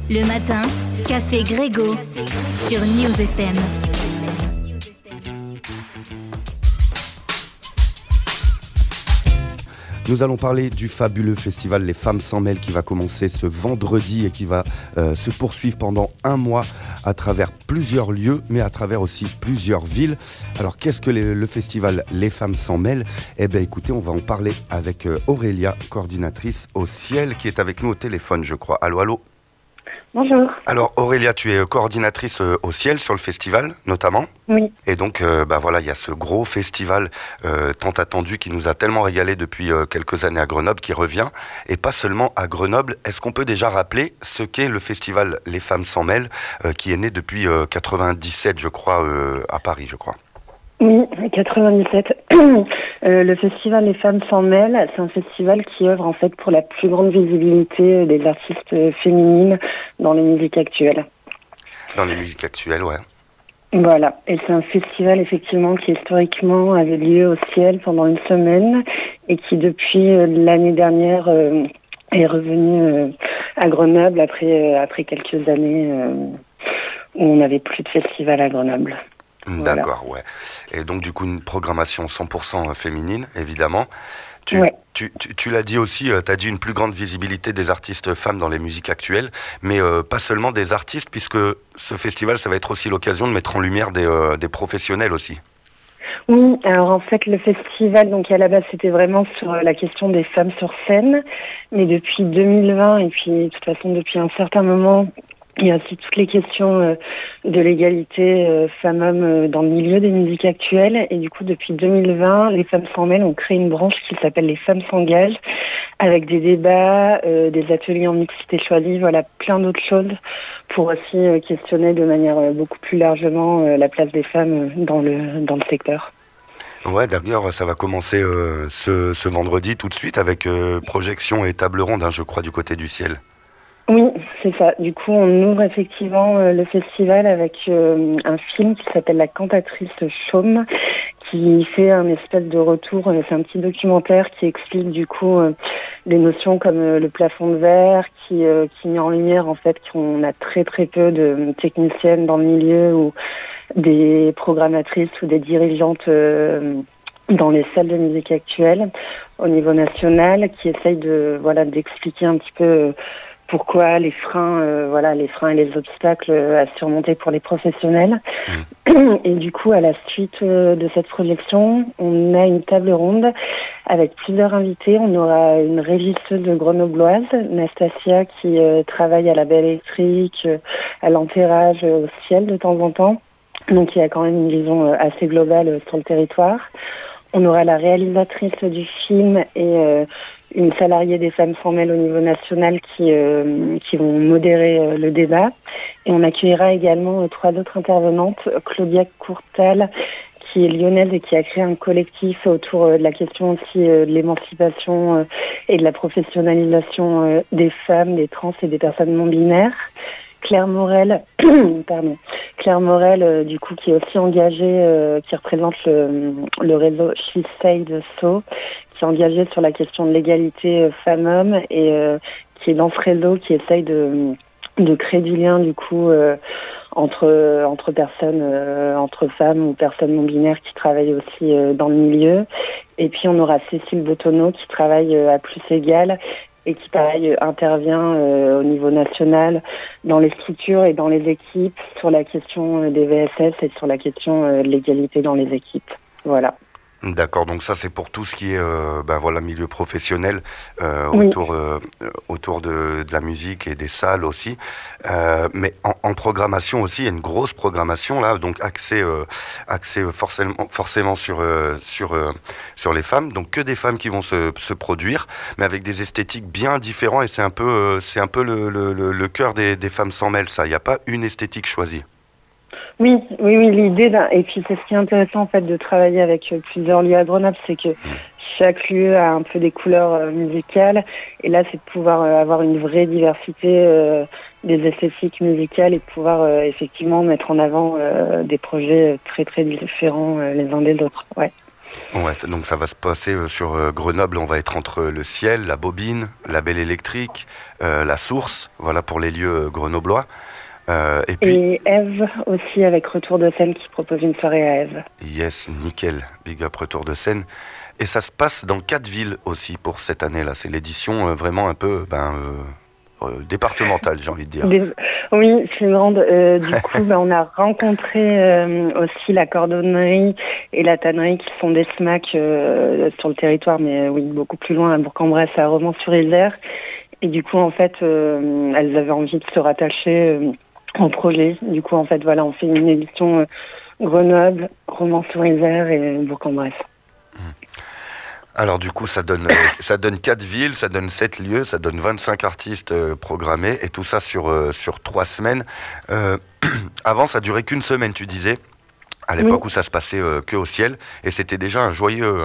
Le matin, Café Grégo sur News FM. Nous allons parler du fabuleux festival Les Femmes s'en mêlent qui va commencer ce vendredi et qui va se poursuivre pendant un mois à travers plusieurs lieux, mais à travers aussi plusieurs villes. Alors qu'est-ce que le festival Les Femmes s'en mêlent ? Eh bien écoutez, on va en parler avec Aurélia, coordinatrice au Ciel, qui est avec nous au téléphone, je crois. Allô, allô ? Bonjour. Alors Aurélia, tu es coordinatrice au Ciel sur le festival notamment. Oui. Et donc voilà, il y a ce gros festival tant attendu qui nous a tellement régalé depuis quelques années à Grenoble qui revient. Et pas seulement à Grenoble. Est-ce qu'on peut déjà rappeler ce qu'est le festival Les Femmes s'en mêlent qui est né depuis 97 je crois à Paris je crois. Oui, 97. Le festival Les Femmes s'en mêlent, c'est un festival qui œuvre en fait pour la plus grande visibilité des artistes féminines dans les musiques actuelles. Dans les musiques actuelles, ouais. Voilà, et c'est un festival effectivement qui historiquement avait lieu au Ciel pendant une semaine et qui depuis l'année dernière est revenu à Grenoble après quelques années où on n'avait plus de festival à Grenoble. D'accord, voilà. Ouais. Et donc du coup une programmation 100% féminine, évidemment. Tu l'as dit aussi, tu as dit une plus grande visibilité des artistes femmes dans les musiques actuelles, mais pas seulement des artistes, puisque ce festival, ça va être aussi l'occasion de mettre en lumière des professionnels aussi. Oui, alors en fait le festival, donc à la base c'était vraiment sur la question des femmes sur scène, mais depuis 2020 et puis de toute façon depuis un certain moment, il y a aussi toutes les questions de l'égalité femmes-hommes dans le milieu des musiques actuelles. Et du coup, depuis 2020, les Femmes s'en mêlent ont créé une branche qui s'appelle Les Femmes s'engagent, avec des débats, des ateliers en mixité choisie, voilà, plein d'autres choses pour aussi questionner de manière beaucoup plus largement la place des femmes dans le secteur. Ouais, d'ailleurs, ça va commencer ce vendredi tout de suite avec projection et table ronde, je crois, du côté du Ciel. Oui, c'est ça. Du coup, on ouvre effectivement le festival avec un film qui s'appelle La cantatrice chaume, qui fait un espèce de retour. C'est un petit documentaire qui explique du coup des notions comme le plafond de verre, qui met en lumière en fait qu'on a très très peu de techniciennes dans le milieu ou des programmatrices ou des dirigeantes dans les salles de musique actuelles au niveau national, qui essayent d'expliquer un petit peu pourquoi les freins et les obstacles à surmonter pour les professionnels. Et du coup, à la suite de cette projection, on a une table ronde avec plusieurs invités. On aura une régisseuse grenobloise, Nastasia, qui travaille à la Belle Électrique, à l'Empérage, au Ciel de temps en temps. Donc il y a quand même une vision assez globale sur le territoire. On aura la réalisatrice du film et une salariée des Femmes s'en mêlent au niveau national qui vont modérer le débat. Et on accueillera également 3 autres intervenantes. Claudia Courtal, qui est lyonnaise et qui a créé un collectif autour de la question aussi de l'émancipation et de la professionnalisation des femmes, des trans et des personnes non binaires. Claire Morel, du coup, qui est aussi engagée, qui représente le réseau She Said So, qui est engagée sur la question de l'égalité femmes-hommes et qui est dans ce réseau qui essaye de créer du lien du coup entre personnes, entre femmes ou personnes non binaires qui travaillent aussi dans le milieu. Et puis on aura Cécile Botonneau qui travaille à Plus Égal et qui, pareil, intervient au niveau national dans les structures et dans les équipes sur la question des VSS et sur la question de l'égalité dans les équipes. Voilà. D'accord, donc ça c'est pour tout ce qui est milieu professionnel Oui. autour de la musique et des salles aussi. Mais en programmation aussi, il y a une grosse programmation là, donc axée forcément sur les femmes. Donc que des femmes qui vont se produire, mais avec des esthétiques bien différentes et c'est un peu le cœur des Femmes s'en mêlent, ça. Il n'y a pas une esthétique choisie. Oui, l'idée, et puis c'est ce qui est intéressant en fait de travailler avec plusieurs lieux à Grenoble, c'est que chaque lieu a un peu des couleurs musicales, et là c'est de pouvoir avoir une vraie diversité des esthétiques musicales et de pouvoir effectivement mettre en avant des projets très très différents les uns des autres. Ouais. Ouais, donc ça va se passer sur Grenoble, on va être entre le ciel, la bobine, la belle électrique, la source, voilà pour les lieux grenoblois. Et puis... Et Eve aussi, avec Retour de scène, qui propose une soirée à Eve. Yes, nickel, big up Retour de scène. Et ça se passe dans 4 villes aussi pour cette année-là. C'est l'édition vraiment un peu départementale, j'ai envie de dire. Oui, c'est grande. Du coup, on a rencontré aussi la cordonnerie et la tannerie qui sont des SMAC sur le territoire, mais oui, beaucoup plus loin, à Bourg-en-Bresse, à Romans-sur-Isère. Et du coup, en fait, elles avaient envie de se rattacher en projet. Du coup, en fait, voilà, on fait une édition Grenoble, Romans-sur-Isère et Bourg-en-Bresse. Alors du coup, ça donne 4 villes, ça donne 7 lieux, ça donne 25 artistes programmés, et tout ça sur 3 semaines. Avant, ça durait qu'une semaine, tu disais, à l'époque où ça se passait que au ciel, et c'était déjà un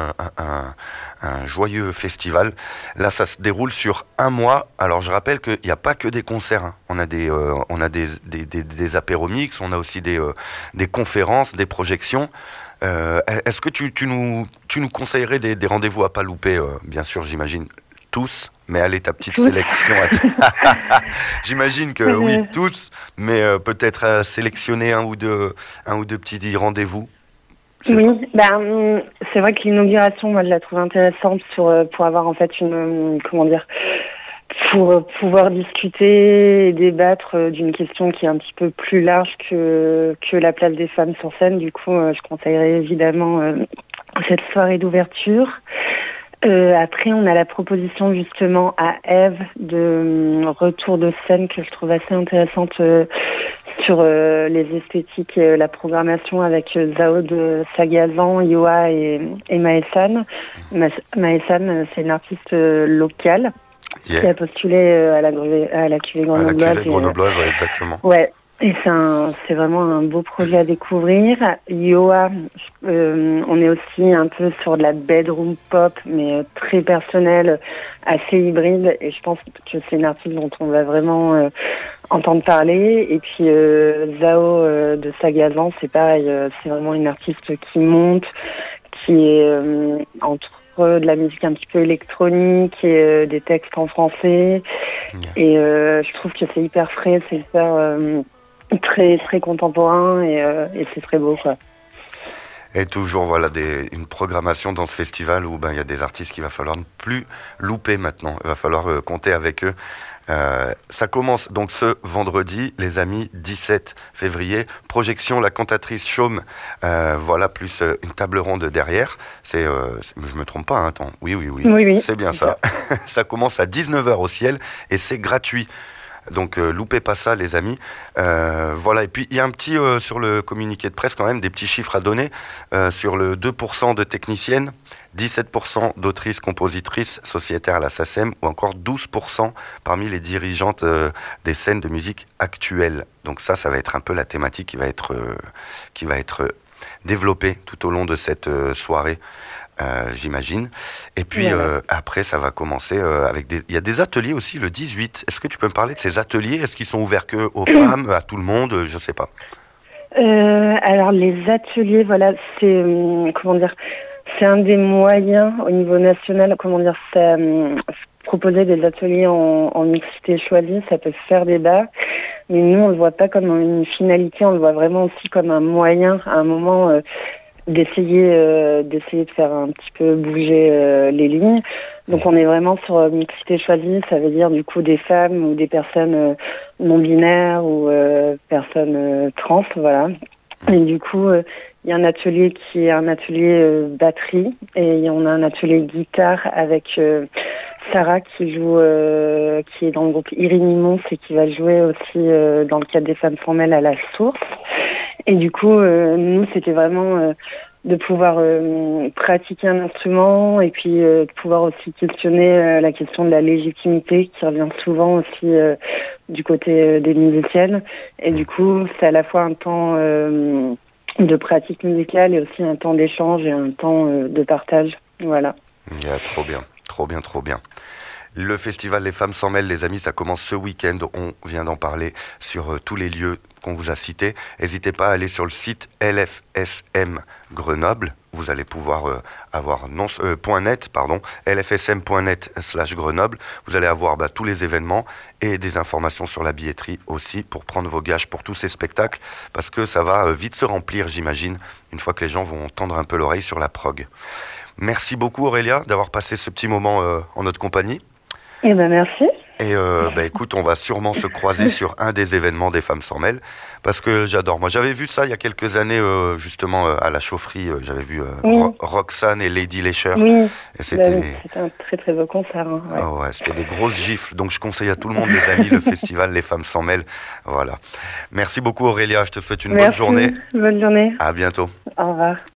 joyeux festival. Là, ça se déroule sur un mois. Alors je rappelle qu'il n'y a pas que des concerts, hein. On a des apéromix, on a aussi des conférences, des projections. Est-ce que tu nous conseillerais des rendez-vous à pas louper, bien sûr, j'imagine tous, mais allez, ta petite sélection. J'imagine que oui, tous, mais peut-être sélectionner un ou deux petits rendez-vous. Oui, c'est vrai que l'inauguration, moi, je la trouve intéressante pour avoir en fait pour pouvoir discuter et débattre d'une question qui est un petit peu plus large que la place des femmes sur scène. Du coup, je conseillerais évidemment cette soirée d'ouverture. Après, on a la proposition justement à Eve de retour de scène que je trouve assez intéressante sur les esthétiques et la programmation avec Zao de Sagazan, Yoa et Maësan. Maësan, c'est une artiste locale. Yeah. Qui a postulé à la cuvée grenobloise. À la cuvée grenobloise, oui, exactement. Ouais, et c'est vraiment un beau projet à découvrir. Yoa, on est aussi un peu sur de la bedroom pop, mais très personnelle, assez hybride. Et je pense que c'est une artiste dont on va vraiment entendre parler. Et puis Zao de Sagazan, c'est pareil, c'est vraiment une artiste qui monte, qui est entre de la musique un petit peu électronique et des textes en français. Yeah. Et je trouve que c'est hyper frais, c'est hyper très très contemporain et c'est très beau, quoi. Et toujours voilà une programmation dans ce festival où il y a des artistes qu'il va falloir ne plus louper maintenant. Il va falloir compter avec eux. Ça commence donc ce vendredi, les amis, 17 février. Projection, la cantatrice Chaume, voilà, plus une table ronde derrière. Je me trompe pas, hein, attends. Oui. C'est bien ça. Ça commence à 19h au ciel et c'est gratuit. Donc loupez pas ça, les amis. Voilà, et puis il y a un petit sur le communiqué de presse quand même des petits chiffres à donner sur le 2% de techniciennes, 17% d'autrices, compositrices, sociétaires à la SACEM, ou encore 12% parmi les dirigeantes des scènes de musique actuelles. Donc ça va être un peu la thématique qui va être développée tout au long de cette soirée. J'imagine. Et puis après, ça va commencer il y a des ateliers aussi le 18. Est-ce que tu peux me parler de ces ateliers? Est-ce qu'ils sont ouverts que aux femmes, à tout le monde? Je sais pas. Alors les ateliers, voilà, c'est c'est un des moyens au niveau national. Proposer des ateliers en mixité choisie, ça peut faire débat. Mais nous, on le voit pas comme une finalité, on le voit vraiment aussi comme un moyen, à un moment. D'essayer de faire un petit peu bouger les lignes. Donc on est vraiment sur mixité choisie, ça veut dire du coup des femmes ou des personnes non binaires ou personnes trans, voilà. Et du coup, il y a un atelier qui est un atelier batterie et on a un atelier guitare avec Sarah qui joue, qui est dans le groupe Irinimons et qui va jouer aussi dans le cadre des femmes formelles à la source. Et du coup, nous, c'était vraiment de pouvoir pratiquer un instrument et puis de pouvoir aussi questionner la question de la légitimité qui revient souvent aussi du côté des musiciennes. Et du coup, c'est à la fois un temps de pratique musicale et aussi un temps d'échange et un temps de partage. Voilà. Yeah, trop bien. Le festival Les Femmes s'en mêlent, les amis, ça commence ce week-end. On vient d'en parler sur tous les lieux qu'on vous a cités. N'hésitez pas à aller sur le site LFSM Grenoble. Vous allez pouvoir avoir lfsm.net/Grenoble. Vous allez avoir tous les événements et des informations sur la billetterie aussi pour prendre vos gages pour tous ces spectacles parce que ça va vite se remplir, j'imagine, une fois que les gens vont tendre un peu l'oreille sur la prog. Merci beaucoup Aurélia d'avoir passé ce petit moment en notre compagnie. Eh ben merci. Et écoute, on va sûrement se croiser sur un des événements des Femmes s'en mêlent parce que j'adore. Moi, j'avais vu ça il y a quelques années justement à la chaufferie. J'avais vu Roxane et Lady Lesher. Oui, et c'était un très très beau concert. Hein, ouais. Oh ouais, c'était des grosses gifles. Donc, je conseille à tout le monde, les amis, le festival Les Femmes s'en mêlent. Voilà. Merci beaucoup Aurélia. Je te souhaite une bonne journée. Bonne journée. À bientôt. Au revoir.